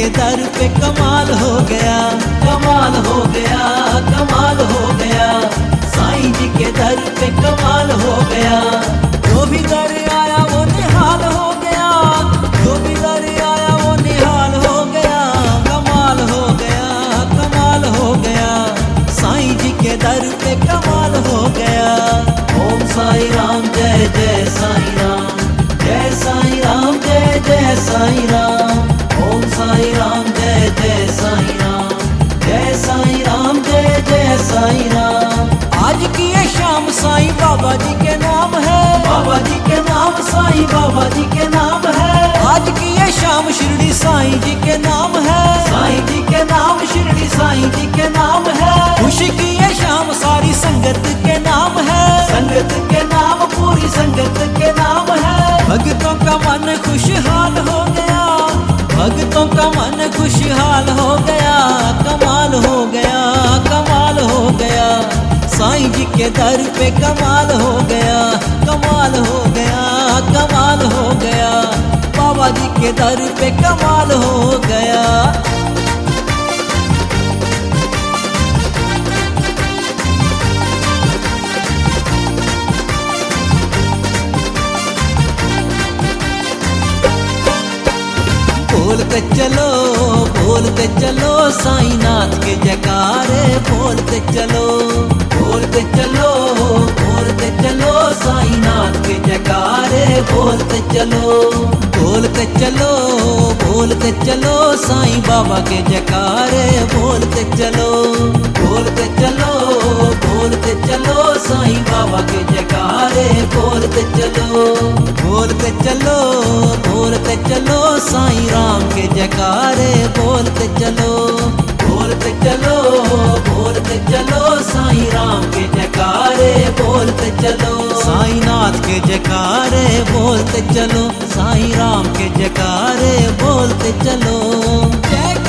के दर पे कमाल हो गया, कमाल हो गया, कमाल हो गया। साईं जी के दर पे कमाल हो गया। जो भी दर आया वो निहाल हो गया, जो भी दर आया वो निहाल हो गया। कमाल हो गया, कमाल हो गया। साईं जी के दर पे कमाल हो गया। ओम साईं राम जय जय साईं राम, जय साईं राम जय जय साईं राम। ओम साईं राम जय जय साईं राम, जय साईं राम जय जय साईं राम। आज की ये शाम साईं बाबा जी के नाम है, बाबा जी के नाम साईं बाबा जी के नाम है। आज की ये शाम शिरडी साईं जी के नाम है, साईं जी के नाम शिरडी साईं जी के नाम है। खुशी की ये शाम सारी संगत के नाम है, संगत के नाम पूरी संगत के नाम है। भक्तों का मन खुशहाल हो गया, भक्तों का मन खुशहाल हो गया। कमाल हो गया, कमाल हो गया। साईं जी के दर पे कमाल हो गया, कमाल हो गया, कमाल हो गया। बाबा जी के दर पे कमाल हो गया। बोलते चलो, बोलते चलो साईं नाथ के जयकारे। बोलते चलो, बोलते चलो, बोलते चलो साईं नाथ के जयकारे। बोलते चलो, बोलते चलो, बोलते चलो साईं बाबा के जयकारे। बोलते चलो, बोलते चलो, बोलते चलो साईं बाबा के जयकारे। बोलते चलो, बोलते चलो, बोलते चलो साईं राम के जयकारे। बोलते चलो, बोलते चलो, बोलते चलो साईं राम के जयकारे। बोलते चलो साईं नाथ के जयकारे। बोलते चलो साईं राम के जयकारे। बोलते चलो जय